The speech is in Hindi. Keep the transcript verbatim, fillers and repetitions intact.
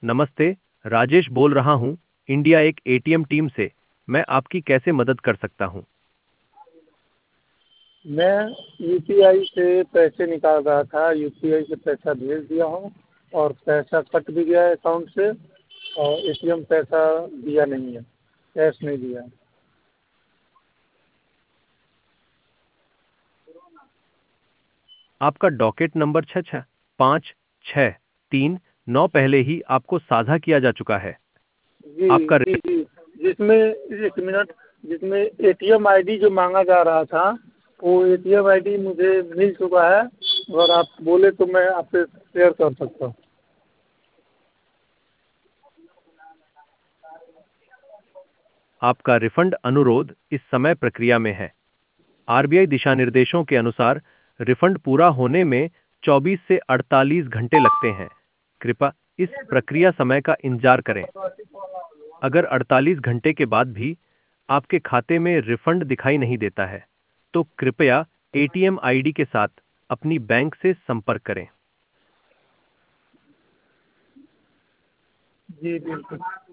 नमस्ते, राजेश बोल रहा हूँ, इंडिया एक एटीएम टीम से। मैं आपकी कैसे मदद कर सकता हूँ? मैं यूपीआई से पैसे निकाल रहा था, यूपीआई से पैसा भेज दिया हूँ और पैसा कट भी गया है अकाउंट से और एटीएम पैसा दिया नहीं है, कैश नहीं दिया है। आपका डॉकेट नंबर छः छः पाँच छः तीन नौ पहले ही आपको साझा किया जा चुका है। जी आपका जी जी, जिसमें एक मिनट, जिसमें एटीएम आईडी जो मांगा जा रहा था वो एटीएम आईडी मुझे मिल चुका है। अगर आप बोले तो मैं आपसे शेयर कर सकता हूँ। आपका रिफंड अनुरोध इस समय प्रक्रिया में है। आरबीआई दिशा निर्देशों के अनुसार रिफंड पूरा होने में चौबीस से अड़तालीस घंटे लगते हैं। कृपया इस प्रक्रिया समय का इंतजार करें। अगर अड़तालीस घंटे के बाद भी आपके खाते में रिफंड दिखाई नहीं देता है, तो कृपया एटीएम आईडी के साथ अपनी बैंक से संपर्क करें। जी बिल्कुल।